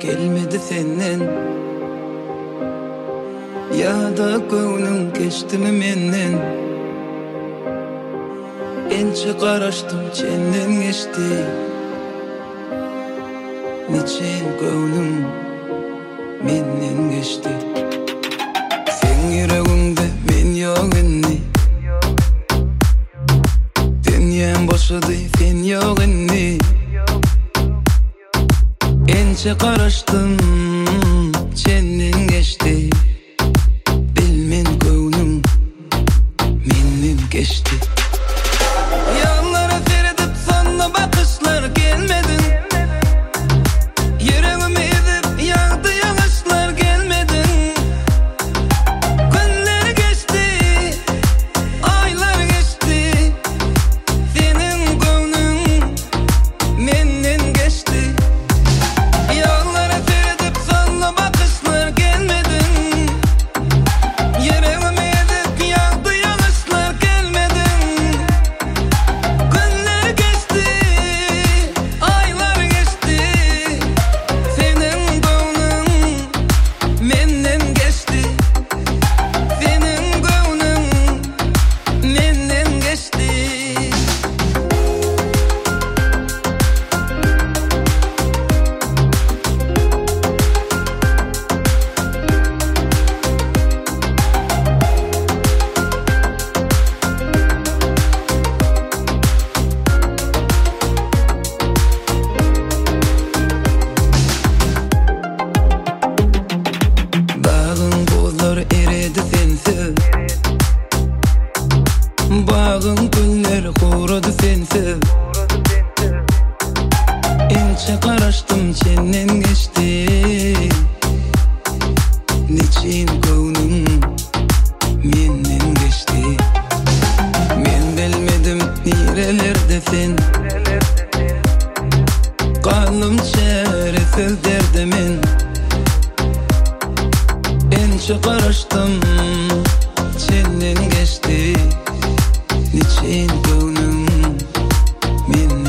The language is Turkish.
gelmedi senden. Ya da göwnüm geçtimi menden. Ençe qaraştım çenden geçti. Niçin göwnüm menden geçti. Sen yüreğimde men yok inni. Dünyam boşadı sen yok inni. Ençe qaraştım çenden geçti. Bilmen göwnüm menden geçti. Yanlara seyredip sana bakışlar gelmedin. Yüreğimi ezip yağdı yağışlar gelmedin. Günler geçti, aylar geçti. Senin göwnün menden geçti. Yanlara seyredip sana bakışlar gelmedin. Yüreğimi ezip yağdı yağışlar gelmedin. Günler geçti, aylar geçti. Senin göwnün menden geçti. Senin göwnün menden geçti. Bağın bozlar eredi sensiz. Bağın güller kurudu sensiz. Ençe qaraştım çenden geçti. Niçin göwnüm menden geçti. Men bilmedim nerelerde sen. Kalım çaresiz derdimin. Ençe qaraştım çenden geçti. Niçin göwnüm menden